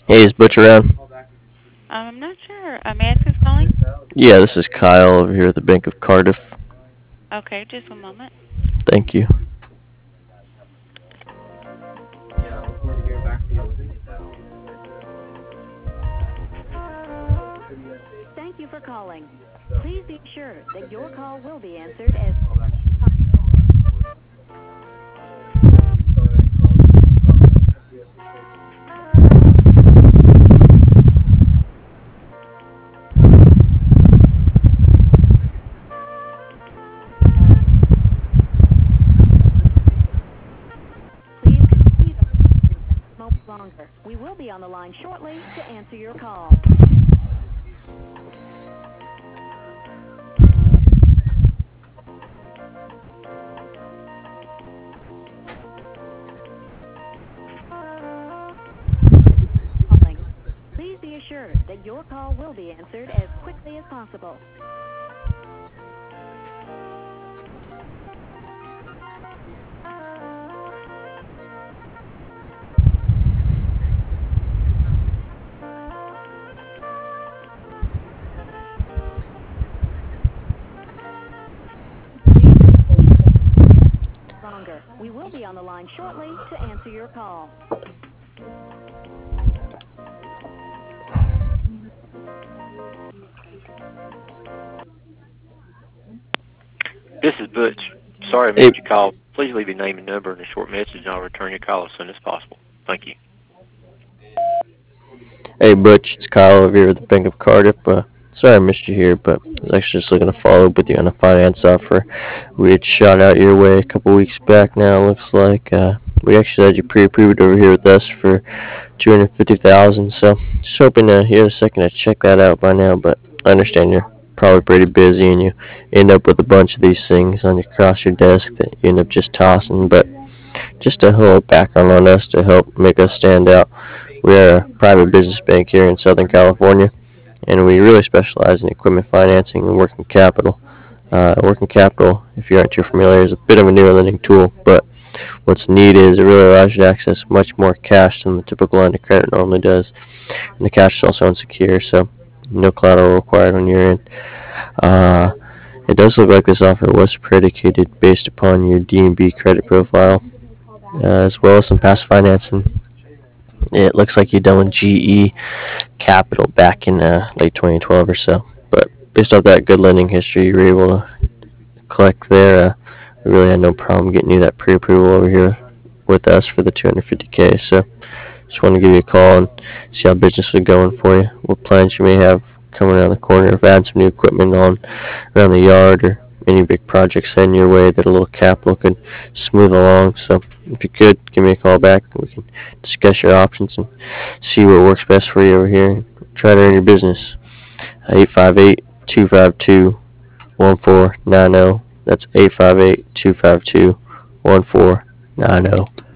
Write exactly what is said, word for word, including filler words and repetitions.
Hey, is Butch around? I'm not sure. Uh, may I ask who's calling? Yeah, this is Kyle over here at the Bank of Cardiff. Okay, just one moment. Thank you. Thank you for calling. Please be assured that your call will be answered as please continue to hold a moment longer. We will be on the line shortly to answer your call. Calling. Please be assured that your call will be answered as quickly as possible. Longer. We will be on the line shortly to answer your call. This is Butch. Sorry I Hey, missed your call. Please leave your name and number in a short message, and I'll return your call as soon as possible. Thank you. hey, Butch. It's Kyle over here at the Bank of Cardiff. Uh, sorry I missed you here, but I was actually just looking to follow up with you on a finance offer we had shot out your way a couple weeks back. Now it looks like uh, we actually had you pre-approved over here with us for two hundred fifty thousand. So just hoping to you had a second to check that out by now. But I understand you're probably pretty busy and you end up with a bunch of these things on your across your desk that you end up just tossing. But just a little background on us to help make us stand out. We are a private business bank here in Southern California, and we really specialize in equipment financing and working capital. Uh, working capital, if you aren't too familiar, is a bit of a newer lending tool, but what's neat is it really allows you to access much more cash than the typical line of credit normally does. And the cash is also unsecured, so no collateral required on your end. Uh, it does look like this offer was predicated based upon your D and B credit profile, uh, as well as some past financing. It looks like you done with G E Capital back in uh, late twenty twelve or so. But based off that good lending history you were able to collect there, uh, we really had no problem getting you that pre-approval over here with us for the two hundred fifty K. So just wanted to give you a call and see how business was going for you, what plans you may have coming around the corner, if adding some new equipment on around the yard, or any big projects heading your way that a little capital could smooth along. So if you could, give me a call back. We can discuss your options and see what works best for you over here and try to earn your business. eight five eight, two five two, one four nine zero. That's eight five eight, two five two, one four nine zero.